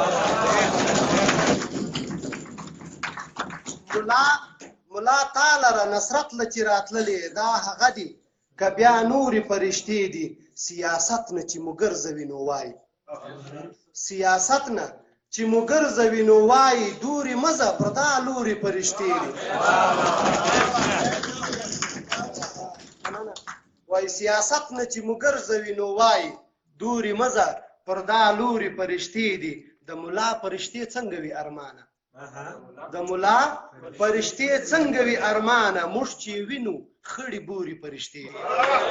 ملا تا لره نصرت له چې راتللې دا هغه دي که بیا نورې فرشتې دي سیاست نه چې مو ګرځوي نو وایي سیاست نه چې مو ګرځوي نو وایي دورې مزه پر دا لورې فرشتې دي وایي سیاست نه چې مو ګرځوي نو وایي دورې مزه پر دا لورې فرشتې دي د ملا فرشتې څنګه وي ارمانه د ملا فرشتې څنګه وي ارمانه موږ چې وینو خړې بورې فرشتې دي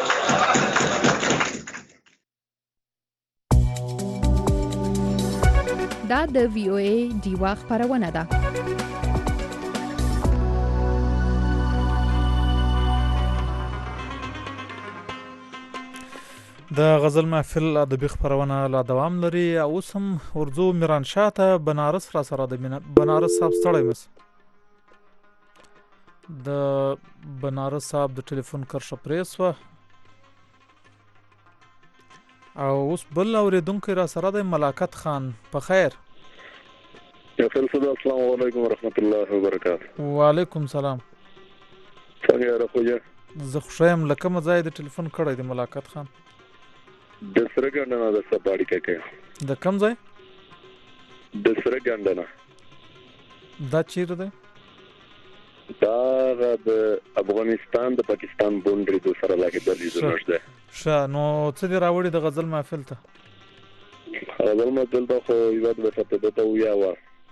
دا د VOA ډیوا خبرونه ده. د غزل محفل ادبي خبرونه لا دوام لري. اوس هم ورځو میرانشاه ته بنارس را سره د بنارس صاحب ستړی مس د بنارس صاحب د ټلیفون کرښه پرې سوه او اوس بل اورېدونکی را سره دی ملاقات خان. په خیر السلام علیکم ورحمت الله وبرکاته. وعلیکم سلام. څنګه یې راخوجه؟ زه خوښ یم. له کومه ځای د ټلیفون کړی دی ملاقات خان؟ د سره ګندنه د سپاړی کې. د کوم ځای؟ د سره ګندنه. دا چیرې دی؟ دا د افغانستان د پاکستان بونډري د سره لګیدلې ځای دی. ښه نو څه دې راوړي د غزل محفل ته؟ غزل محفل ته خو یوه دوه ساعته ته ویاوه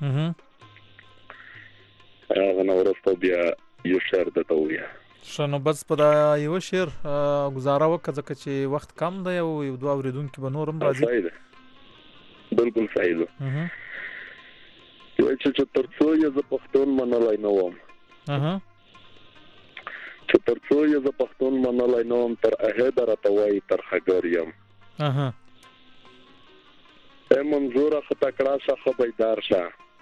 هغه نه وروسته بیا یو شعر درته ووایه. ښه نو بس په دا یوه شعر ګزاره وکړه ځکه چې وخت کم دی او یو دوه اورېدونکي به نور هم راځي. صحیح ده بلکل صحیح ده. وایي چې تر څو یې زه پښتون منلی نه وم چې تر څو یې زه پښتون منلی نه وم تر هغې به راته وایي ترخګر یم. ای منظوره ښه تکړه شه ښه بیدار شه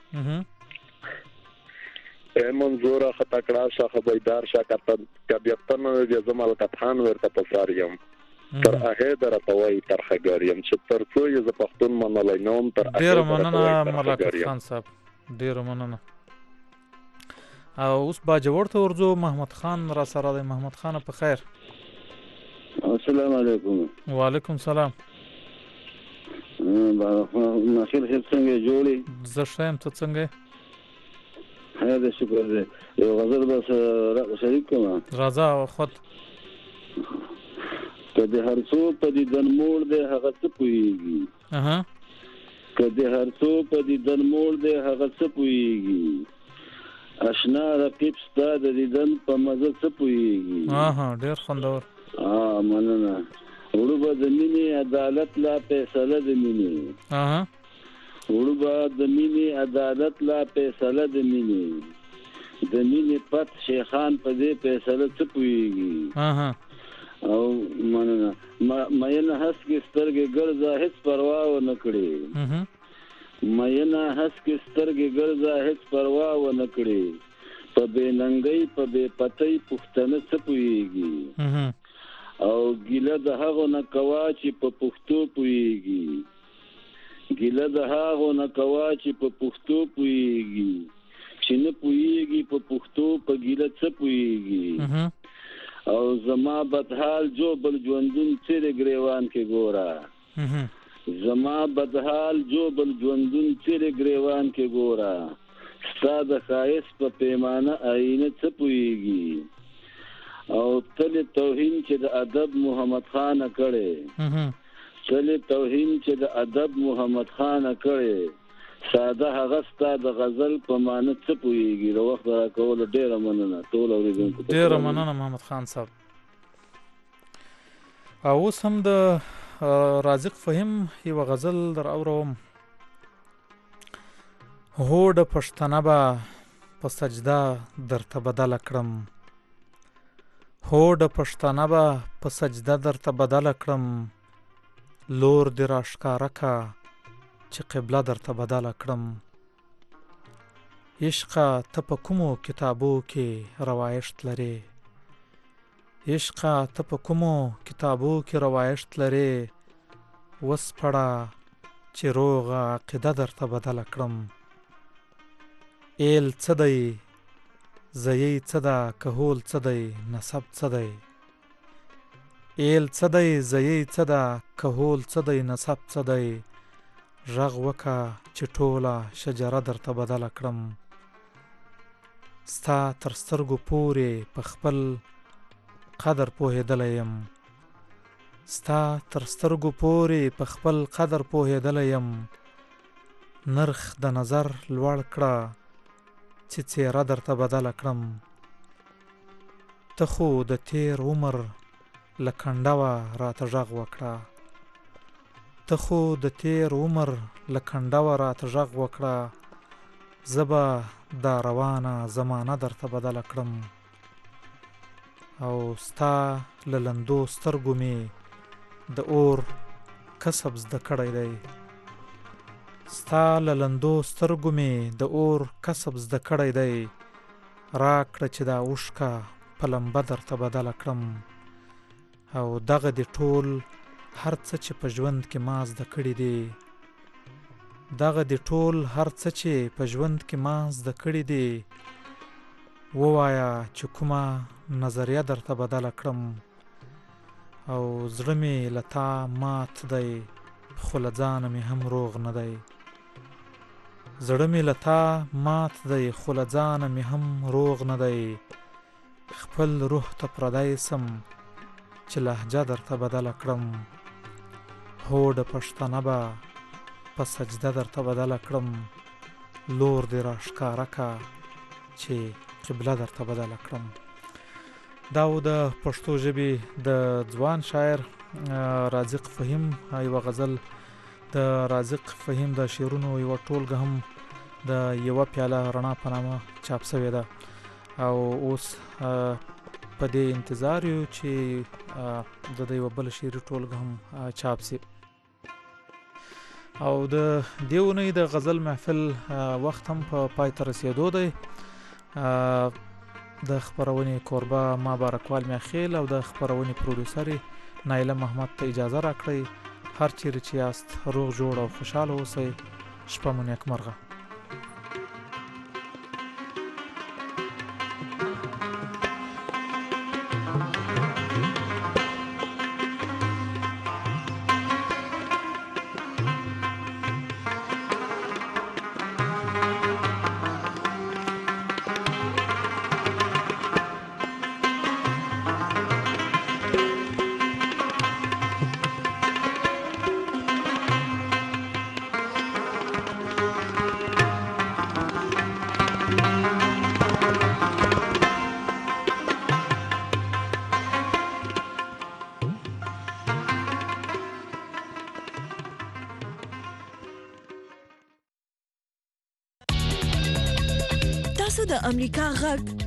ای منظوره ښه تکړه شه ښه بیدار شه که بېخته نه وي زه ملکت خان ورته په سر یم تر هغې به راته وایي ترخګر یم چې تر څو یې زه پښتون منلی نه وم تر هغې به راته وایي ترخګر یم. خان صاحب ډېره مننه. او اوس باجوړ ته ورځو. محمد خان را سره دی. محمد خان په خیر؟ السلام علیکم. وعلیکم سلام. ناصر صاحب څنګه جوړي؟ زه ښه یم. ته څنګه یې؟ ښه دی شکر دی. یو غزل بس شریک کوم. راځه خود که د هر څو په دیدن موړ دی هغه څه پوهېږي که د هر څو په دیدن موړ دی هغه څه پوهېږي اشنا رقیب ستا د دیدن په مزه څه پوهېږي. ډېر خوندور. مننه. وړو به د مینې عدالت لا فیصله د مینې وړو به د مینې عدالت لا فیصله د مینې د مینې پت شیخان په دې فیصله څه پوهېږي. او مننه. مینه هسکې سترګې ګرځه هېڅ پروا ونه کړې مینه هسکې سترګې ګرځه هېڅ پروا ونه کړې په بننګي په بے پتۍ پښتنه څه پويږي او ګیله د هغه نه کوا چې په پښتو پويږي ګیله د هغه نه کوا چې په پښتو پويږي چې نه پويږي په پښتو په ګیله څه پويږي او زما بدحال جو بل ژوندون چیرې ګریوان کې ګورا زما بدحال جو بل ژوندون چیرې ګریوان کې ګورا ستا د ښایست په پیمانه آینه څه پوهیږي او تل توهین چې د ادب محمد خان کړي تل توهین چې د ادب محمد خان کړي ساده هغه ستا د غزل په معنی څه پوهیږي د وخت راکول ډیره مننه ټول اوریدونکو ډیره مننه محمد خان صاحب او اوس هم د رازق فهم یو غزل در اورم هو د پښتنه به په سجده درته بدل کړم هو د پښتنه به په سجده درته بدل کړم لور دې راښکاره کا چې قبله درته بدل کړم عشقه ته په کومو کتابو کې روایشت لرې عشقه ته په کومو کتابو کې روایشت لرې وسپړه چې روغه عقیده درته بدل کړم ایل څه دی زیی څه ده کهول څه دی نسب څه دی ایل څه دی زیی څه ده کهول څه دی نسب څه دی غږ وکه چې ټوله شجره درته بدله کړم ستا تر سترګو پورې په خپل قدر پوهېدلی یم ستا تر سترګو پورې په خپل قدر پوهېدلی یم نرخ د نظر لوړ کړه چې څېره درته بدله کړم ته خو د تیر عمر له کنډوه راته غږ وکړه ته خو د تیر عمر له کنډوه راته غږ وکړه زه به دا روانه زمانه درته بدله کړم او ستا له لندو سترګو مې د اور کسب زده کړی دی ستا له لندو سترګو مې د اور کسب زده کړی دی راکړه چې دا اوښکه په لمبه درته بدله کړم او دغه دې ټول هر څه چې په ژوند کې ما زده کړي دي دغه دې ټول هر څه چې په ژوند کې ما زده کړي دي ووایه چې کومه نظریه درته بدله کړم او زړه مې له تا مات دی خو له ځانه مې هم روغ نه دی زړه مې له تا مات دی خو له ځانه مې هم روغ نه دی خپل روح ته پردی سم چې لهجه درته بدله کړم هو د پښتنه به په سجده درته بدله کړم لور دې راښکاره کا چې قبله درته بدله کړم دا و د پښتو ژبې د ځوان شاعر رازق فهم یوه غزل د رازق فهم د شعرونو یوه ټولګه هم د یوه پیاله رڼا په نامه چاپ شوې ده او اوس په دې انتظار یو چې د دې یوه بله شعري ټولګه هم چاپ شي او د دې اونۍ د غزل محفل وخت هم په پای ته رسېدو دی د خپرونې کوربه ما بارکوال میاخیل او د خپرونې پروډوسر نایله محمد ته اجازه راکړئ هر چیرې چې یاست روغ جوړ او خوشحاله اوسئ شپه مو نیکمرغه د امریکا غږ